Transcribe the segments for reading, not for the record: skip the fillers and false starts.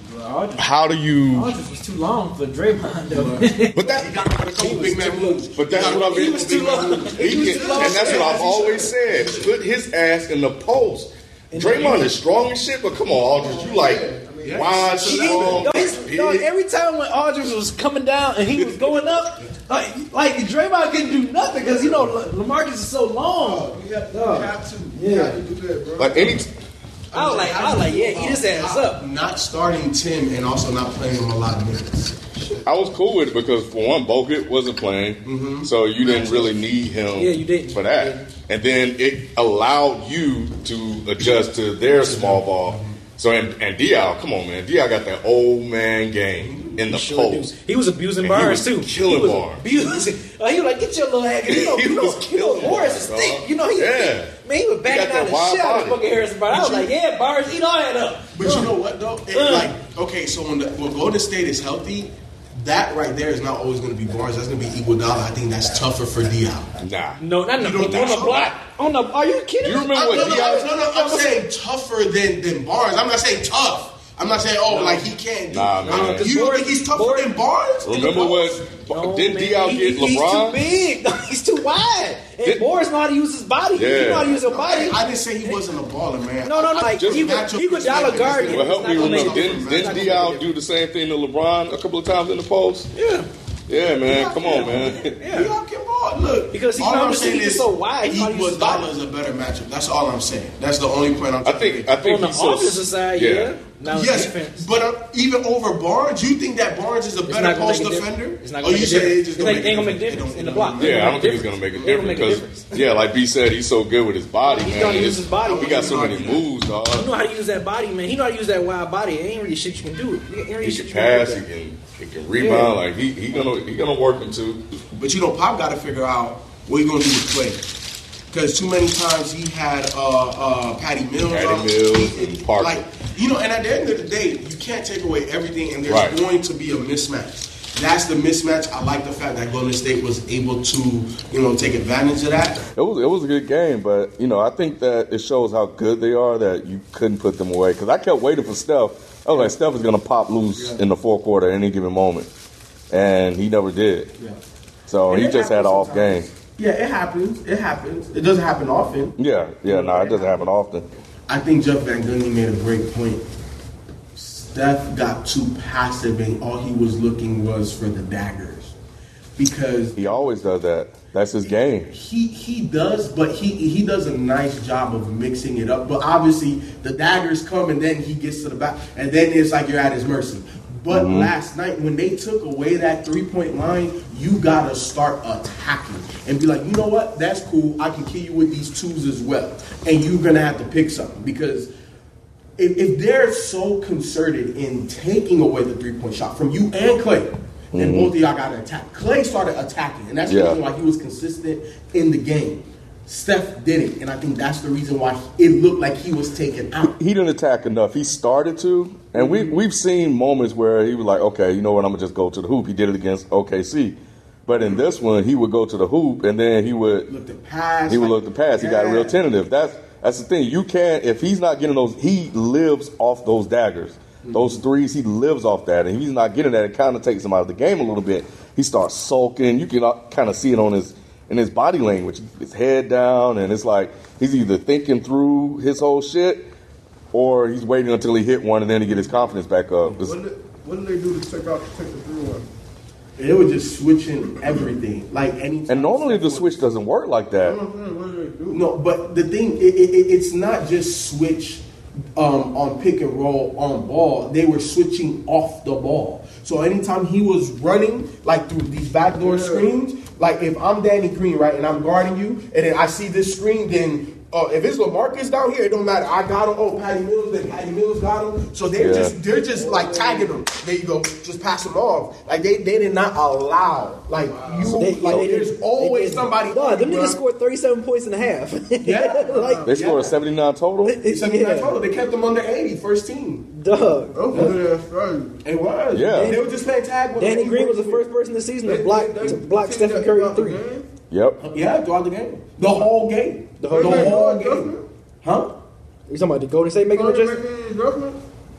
How do you? Aldridge was too long for Draymond though. But that got a couple big man moves. But that's what I've been. He was too long. And that's what I've always said. Put his ass in the post. Draymond is strong as shit, but come on, Aldridge, you like wide, strong. Every time when Aldridge was coming down and he was going up, like Draymond couldn't do nothing because LaMarcus is so long. You have to do that, bro. Like any. I was like, yeah, eat his ass up. Not starting Tim and also not playing him a lot of minutes. I was cool with it because for one, Bogut wasn't playing, so you didn't really need him for that. And then it allowed you to adjust to their small ball. So and Diaw, come on, man, Diaw got that old man game in the post. He was abusing Barnes too. Killing Barnes. He was like, get your little ass. Morris is thick. He was backing out the shit out of fucking Harrison Barnes. I was like, yeah, Barnes, eat all that up. But you know what though? So when Golden State is healthy, that right there is not always going to be Barnes. That's going to be Iguodala. I think that's tougher for Diaw. Nah. No, not on the block. Are you kidding? You remember what Diaw? No, I'm saying tougher than Barnes. I'm not saying tough. I'm not saying, like he can't do Nah, man. You don't think he's tougher than Barnes? Remember didn't Diaw get LeBron? He's too big. He's too wide. And Barnes know how to use his body. Yeah. He know how to use his body. I didn't say he wasn't a baller, man. No. Like, he would dollar guard him. Well, help me remember. Didn't Diaw do the same thing to LeBron a couple of times in the post? Yeah. Yeah, man. Come on, man. Yeah. Diaw can ball. Look, because he's so wide. Iguodala is a better matchup. That's all I'm saying. That's the only point I'm trying to make. I think on the offensive side, yeah. Now yes, but even over Barnes, you think that Barnes is a better post defender? It's not going to make a difference. It ain't going to make a difference in the block. Yeah, I don't think it's going to make a difference because, like B said, he's so good with his body, man. He's going to use his body. He got so many moves, dog. You know how to use that body, man. He know how to use that wild body. It ain't really shit you can do. He can pass. He can rebound. Like he gonna work him too. But Pop got to figure out what he's going to do with Clay. Because too many times he had Patty Mills and Parker. And at the end of the day, you can't take away everything, and there's going to be a mismatch. That's the mismatch. I like the fact that Golden State was able to, take advantage of that. It was a good game, but I think that it shows how good they are that you couldn't put them away. Because I kept waiting for Steph. I was like, Steph is going to pop loose in the fourth quarter at any given moment, and he never did. Yeah. So he just had an off game. Yeah, it happens. It happens. It doesn't happen often. Yeah, it doesn't happen often. I think Jeff Van Gundy made a great point. Steph got too passive, and all he was looking was for the daggers. Because he always does that. That's his game. He does, but he does a nice job of mixing it up. But obviously, the daggers come, and then he gets to the back, and then it's like you're at his mercy. But last night, when they took away that three-point line, you got to start attacking and be like, you know what? That's cool. I can kill you with these twos as well. And you're going to have to pick something. Because if they're so concerted in taking away the three-point shot from you and Clay, then both of y'all got to attack. Clay started attacking, and that's the reason why he was consistent in the game. Steph didn't, and I think that's the reason why it looked like he was taken out. He didn't attack enough. He started to, and we've seen moments where he was like, okay, you know what, I'm going to just go to the hoop. He did it against OKC. But in this one, he would go to the hoop, and then he would look to pass. He would look to pass. He got real tentative. That's the thing. You can't, if he's not getting those, he lives off those daggers. Those threes, he lives off that. And if he's not getting that, it kind of takes him out of the game a little bit. He starts sulking. You can kind of see it in his body language, his head down, and it's like he's either thinking through his whole shit or he's waiting until he hit one and then he get his confidence back up. What did they do to take the 3-1? They were just switching everything, like anytime. And normally the switch doesn't work like that. What did they do? No, but the thing, it's not just switch on pick and roll on ball. They were switching off the ball. So anytime he was running, like through these backdoor screens, like if I'm Danny Green, right, and I'm guarding you, and then I see this screen, then if it's LaMarcus down here, it don't matter. I got him. Oh, Patty Mills, then Patty Mills got him. So they're just like tagging them. There you go. Just pass them off. Like they did not allow. Like there's always somebody. No, them niggas scored 37 points in a half. Yeah, they scored 79 total. 79 total. They kept them under 80, first team. Dog. It was. Yeah. They were just playing tag with Danny Green was the first person this season to block Stephen Curry 3. Yep. Yeah, throughout the game. The whole game. The whole game. Huh? You talking about the Golden State making adjustment?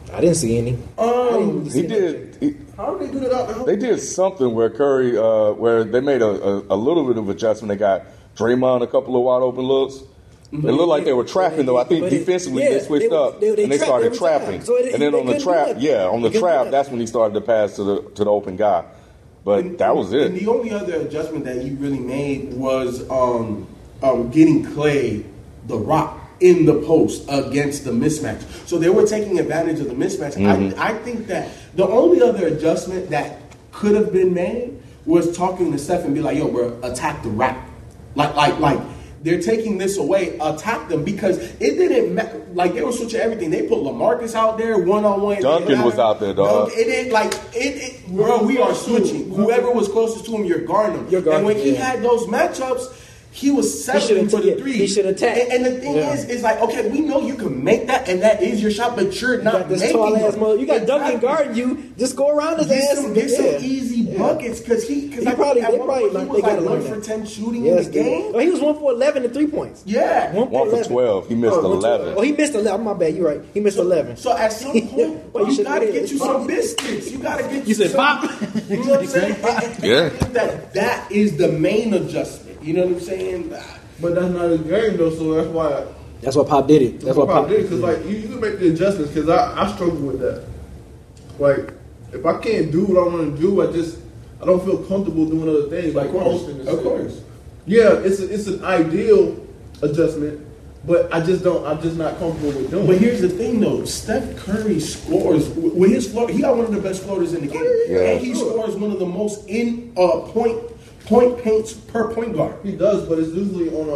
I didn't see any. He did. How did they do that out the whole? They did something where Curry, where they made a little bit of adjustment. They got Draymond a couple of wide open looks. It looked like they were trapping, though. I think defensively they switched up and they started trapping. So and then on the trap, that's when he started to pass to the open guy. But that was it. And the only other adjustment that he really made was getting Klay the rock in the post against the mismatch. So they were taking advantage of the mismatch. Mm-hmm. I think that the only other adjustment that could have been made was talking to Steph and be like, yo, bro, attack the rack. Like they're taking this away, attack them, because it didn't matter. Like, they were switching everything. They put LaMarcus out there one-on-one. Duncan was out there, dog. Bro, we are switching. Whoever was closest to him, you're guarding him. And when he had those matchups, he was settling for the three. He should attack. And the thing is like, okay, we know you can make that, and that is your shot, but you're not this making tall ass it. mother. You got Duncan guarding you. Just go around his ass and get some easy buckets, because he got 1 for 10 shooting in the game. Oh, he was 1 for 11 at 3 points. Yeah, 1 for 12. He missed 11. Oh, he missed 11. My bad. You're right. He missed 11. So at some point, you got to get you some biscuits. You got to get you said pop. You know what I'm saying? Yeah. I think that is the main adjustment. You know what I'm saying? But that's not his game though, so that's why. That's why Pop did it. That's why Pop did it, because like you can make the adjustments. Because I struggle with that. Like, if I can't do what I want to do, I don't feel comfortable doing other things like posting. Of course. Yeah, it's an ideal adjustment, but I'm just not comfortable with doing. But here's the thing though, Steph Curry scores with his floor. He got one of the best floaters in the game, and he scores one of the most in point paints per point guard. He does, but it's usually on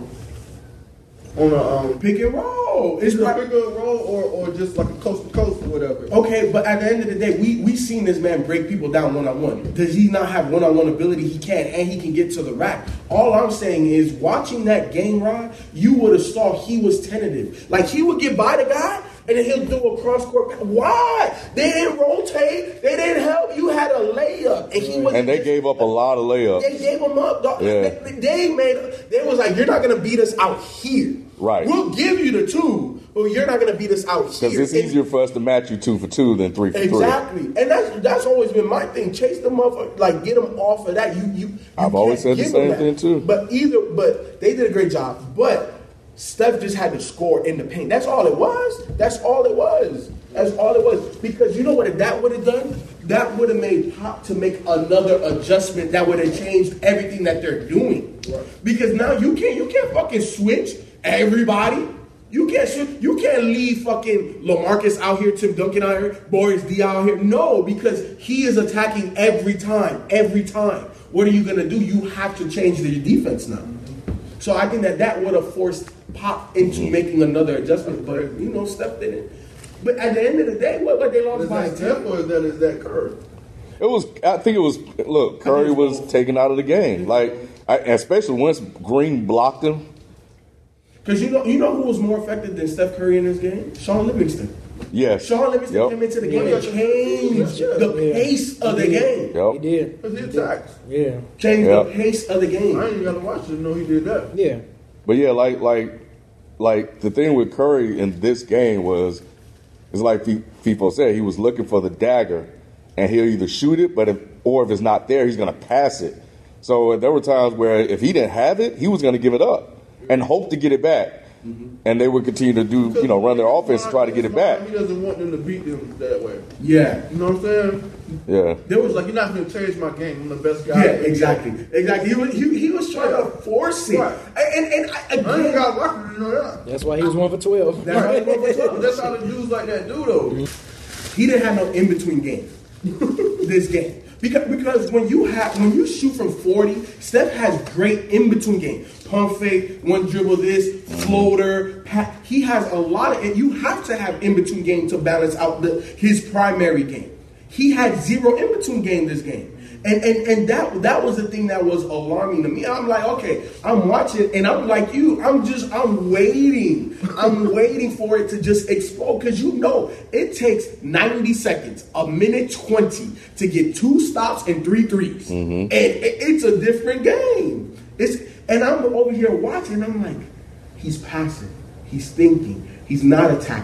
a pick and roll. It's like pick and roll or just like a coast to coast or whatever. Okay, but at the end of the day, we seen this man break people down one-on-one. Does he not have one-on-one ability? He can, and he can get to the rack. All I'm saying is, watching that game, Ron, you would have saw he was tentative. Like, he would get by the guy, and then he'll do a cross-court. Why? They didn't rotate. They didn't help. You had a layup. And he was. And they gave up a lot of layups. They gave him up, dog. Yeah. They was like, you're not going to beat us out here. Right. We'll give you the 2, but you're not going to beat us out here. Because it's easier for us to match you 2 for 2 than 3 for 3. Exactly. And that's always been my thing. Chase them up, like, get them off of that. I've always said the same thing, too. But they did a great job. But Steph just had to score in the paint. That's all it was. That's all it was. Because you know what that would have done? That would have made Pop to make another adjustment that would have changed everything that they're doing. Right. Because now you can't fucking switch everybody. You can't leave fucking LaMarcus out here, Tim Duncan out here, Boris D out here. No, because he is attacking every time. What are you gonna do? You have to change your defense now. So I think that would have forced Pop into making another adjustment, but Steph didn't. But at the end of the day, what they lost by 10 or is that Curry? I think it was. Look, Curry was taken out of the game. Like, especially once Green blocked him. Because you know who was more effective than Steph Curry in this game? Shaun Livingston. Yes. Shaun Livingston came into the game and changed the pace of the game. Yep. He did. Because he attacked. Yeah. Changed the pace of the game. I ain't got to watch it to know he did that. Yeah. But yeah, like the thing with Curry in this game was, it's like FIFO said, he was looking for the dagger, and he'll either shoot it, or if it's not there, he's going to pass it. So there were times where if he didn't have it, he was going to give it up and hope to get it back. Mm-hmm. And they would continue to run their offense and try to get it back. He doesn't want them to beat them that way. Yeah. You know what I'm saying? Yeah. There was like, you're not going to change my game. I'm the best guy. Yeah, exactly. He was trying to force it. Right. And I ain't got record to know that. That's why he was 1 for 12. That's how the dudes like that do, though. He didn't have no in-between game. This game. Because when you shoot from 40, Steph has great in-between game. Pump fake, one dribble this, floater, he has a lot of it. You have to have in-between game to balance out his primary game. He had 0 in-between game this game. And that was the thing that was alarming to me. I'm like, okay, I'm watching, and I'm like you. I'm waiting. I'm waiting for it to just explode, because it takes 90 seconds, a minute 20 to get 2 stops and 3 threes, and it's a different game. And I'm over here watching. I'm like, he's passing, he's thinking, he's not attacking.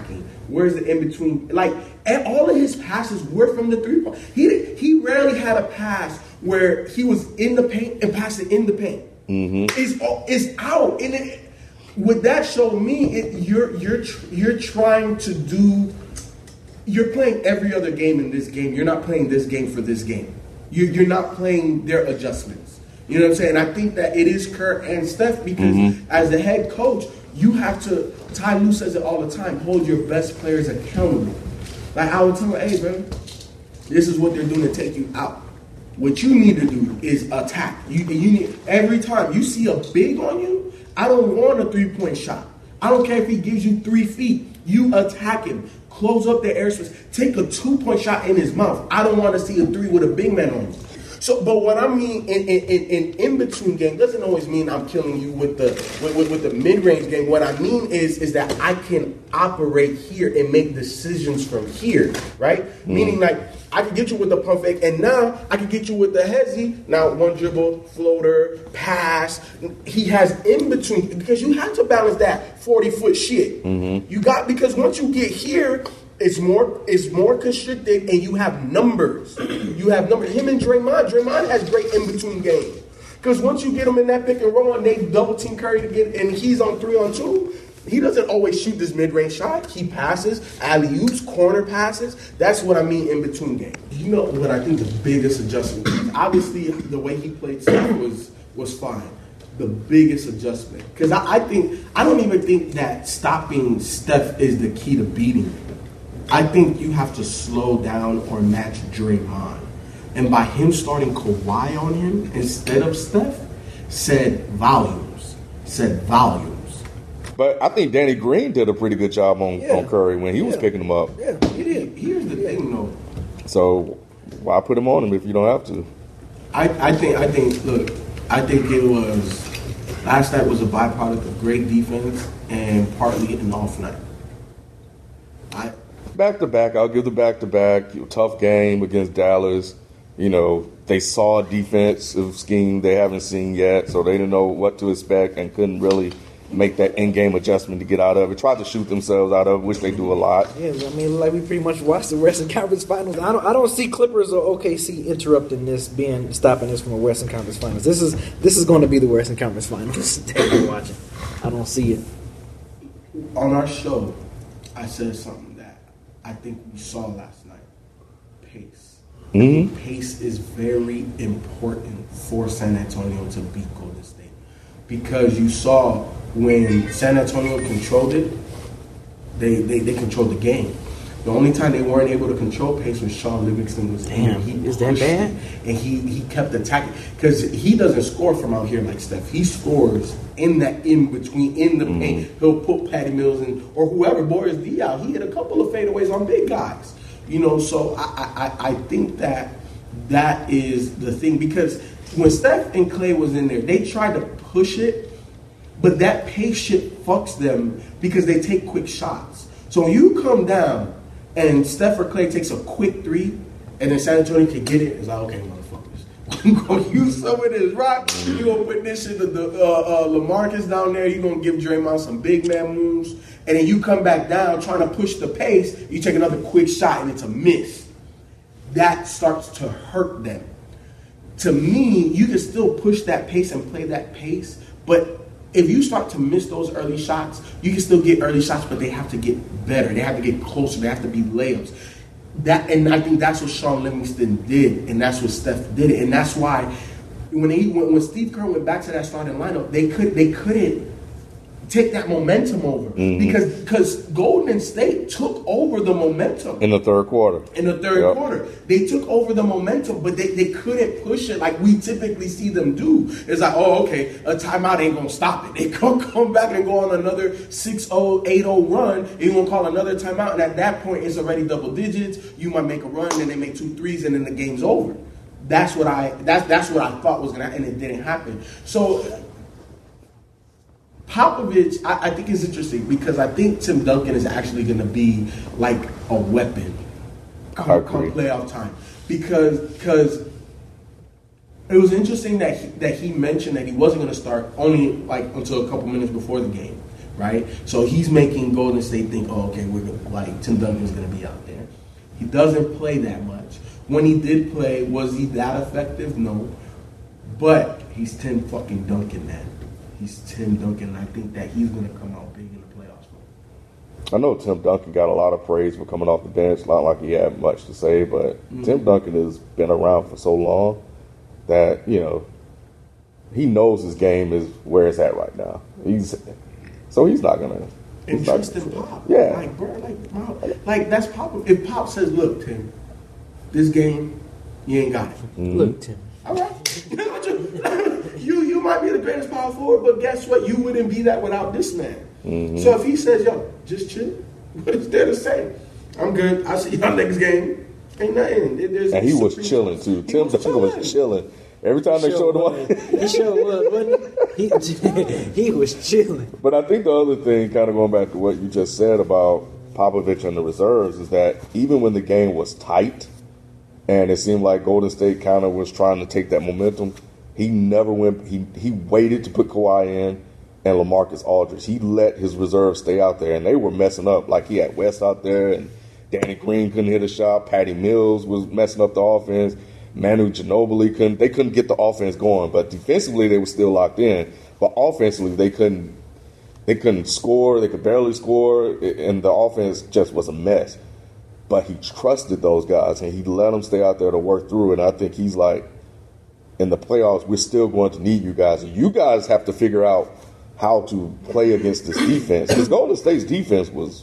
Where's the in between? Like, and all of his passes were from the 3-point. He rarely had a pass where he was in the paint and passed it in the paint. It's out. And would that show me you're trying to do? You're playing every other game in this game. You're not playing this game for this game. You're not playing their adjustments. You know what I'm saying? I think that it is Kerr and Steph because as the head coach, you have to. Ty Lue says it all the time. Hold your best players accountable. Like I would tell him, hey, bro, this is what they're doing to take you out. What you need to do is attack. You need every time you see a big on you. I don't want a 3-point shot. I don't care if he gives you 3 feet. You attack him. Close up the airspace. Take a 2-point shot in his mouth. I don't want to see a 3 with a big man on you. So, but what I mean in between game doesn't always mean I'm killing you with the mid range game. What I mean is that I can operate here and make decisions from here, right? Meaning like I can get you with the pump fake, and now I can get you with the hezzy. Now 1 dribble, floater, pass. He has in between because you have to balance that 40-foot shit. You got because once you get here. It's more constricted, and you have numbers. Him and Draymond has great in between game. Because once you get him in that pick and roll, and they double team Curry to get, and he's on 3-on-2, he doesn't always shoot this mid range shot. He passes, alley-oops, corner passes. That's what I mean in between game. You know what I think the biggest adjustment is? Obviously, the way he played Steph was fine. The biggest adjustment, because I don't even think that stopping Steph is the key to beating him. I think you have to slow down or match Draymond. And by him starting Kawhi on him instead of Steph, said volumes. But I think Danny Green did a pretty good job on Curry when he was picking him up. Yeah, he did. Here's the thing, though. So why put him on him if you don't have to? I think it was, last night was a byproduct of great defense and partly an off night. Back-to-back, I'll give the back-to-back. Tough game against Dallas. You know, they saw a defensive scheme they haven't seen yet, so they didn't know what to expect and couldn't really make that in-game adjustment to get out of it. Tried to shoot themselves out of it, which they do a lot. Yeah, I mean, like we pretty much watched the Western Conference Finals. I don't see Clippers or OKC interrupting this, stopping this from a Western Conference Finals. This is going to be the Western Conference Finals that we're watching. I don't see it. On our show, I said something I think we saw last night. Pace. Pace is very important for San Antonio to beat Golden State. Because you saw when San Antonio controlled it, they controlled the game. The only time they weren't able to control pace was Sean Livingston was Damn, is that bad? And he kept attacking. Because he doesn't score from out here like Steph. He scores in that in-between, in the paint. He'll put Patty Mills in, or whoever, Boris Diaw. He hit a couple of fadeaways on big guys. You know, so I think that is the thing. Because when Steph and Klay was in there, they tried to push it, but that pace shit fucks them because they take quick shots. So when you come down, and Steph or Klay takes a quick 3, and then San Antonio can get it. It's like, okay, motherfuckers, we're going to use some of this rock. You're going to put this shit to the LaMarcus down there. You're going to give Draymond some big man moves. And then you come back down trying to push the pace. You take another quick shot, and it's a miss. That starts to hurt them. To me, you can still push that pace and play that pace, but if you start to miss those early shots, you can still get early shots, but they have to get better. They have to get closer. They have to be layups. And I think that's what Sean Livingston did, and that's what Steph did. And that's why when Steve Kerr went back to that starting lineup, they couldn't take that momentum over because Golden State took over the momentum in the third quarter. Quarter, they took over the momentum, but they couldn't push it like we typically see them do. It's like, oh, okay, a timeout ain't gonna stop it. They come back and go on another 6-0, 8-0 run. And you're gonna call another timeout, and at that point, it's already double digits. You might make a run, and they make 2 threes, and then the game's over. That's what I thought was gonna happen, and it didn't happen. So Popovich, I think is interesting because I think Tim Duncan is actually going to be like a weapon come playoff time. Because it was interesting that he mentioned that he wasn't going to start only like until a couple minutes before the game, right? So he's making Golden State think, oh, okay, we're gonna, like Tim Duncan's going to be out there. He doesn't play that much. When he did play, was he that effective? No. But he's Tim fucking Duncan, man. He's Tim Duncan, and I think that he's going to come out big in the playoffs. I know Tim Duncan got a lot of praise for coming off the bench. Not like he had much to say, but Tim Duncan has been around for so long that, you know, he knows his game is where it's at right now. He's not gonna. And Tristan Pop, yeah, like bro, like that's Pop. If Pop says, "Look, Tim, this game, you ain't got it." Look, Tim. All right, you might be the greatest power forward, but guess what? You wouldn't be that without this man. So if he says, "Yo, just chill," what is there to say? I'm good. I see y'all next game. Ain't nothing. And he was chilling too. Tim Duncan was chilling. Every time they showed him on, he sure was, wasn't he? He was chilling. But I think the other thing, kind of going back to what you just said about Popovich and the reserves, is that even when the game was tight and it seemed like Golden State kind of was trying to take that momentum, he never went. He waited to put Kawhi in and LaMarcus Aldridge. He let his reserves stay out there, and they were messing up. Like he had West out there, and Danny Green couldn't hit a shot. Patty Mills was messing up the offense. Manu Ginobili couldn't get the offense going, but defensively they were still locked in. But offensively they couldn't score. They could barely score, and the offense just was a mess. But he trusted those guys, and he let them stay out there to work through. And I think he's like, in the playoffs, we're still going to need you guys. And you guys have to figure out how to play against this defense, because Golden State's defense was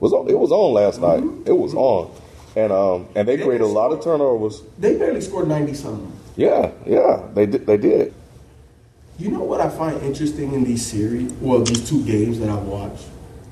on last night. It was on. And they created a lot of turnovers. They barely scored 90-something. Yeah, they did. You know what I find interesting in these series, well, these two games that I've watched?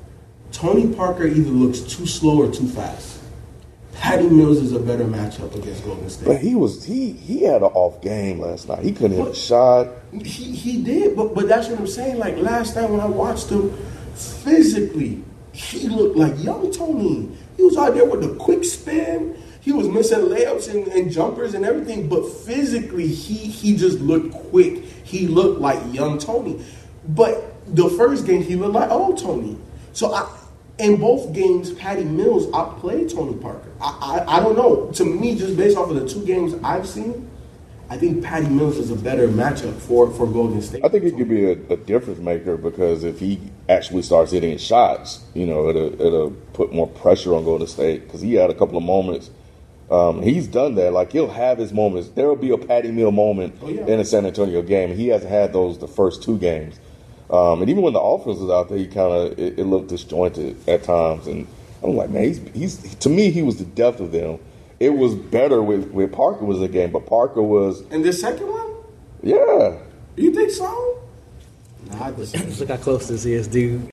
Tony Parker either looks too slow or too fast. Patty Mills is a better matchup against Golden State. But he had an off game last night. He couldn't hit a shot. He did, but that's what I'm saying. Like last night when I watched him, physically, he looked like young Tony. He was out there with the quick spin. He was missing layups and jumpers and everything, but physically, he just looked quick. He looked like young Tony. But the first game, he looked like old Tony. So in both games, Patty Mills outplayed Tony Parker. I don't know. To me, just based off of the two games I've seen, I think Patty Mills is a better matchup for Golden State. I think he could be a difference maker, because if he actually starts hitting shots, it'll put more pressure on Golden State, because he had a couple of moments. He's done that. Like, he'll have his moments. There will be a Patty Mills moment in a San Antonio game. He hasn't had those the first two games. And even when the offense was out there, he kind of it looked disjointed at times. And I'm like, man, he's to me, he was the depth of them. It was better with Parker was the game, but Parker was. And the second one? Yeah. You think so? Nah, Look how close this is, dude.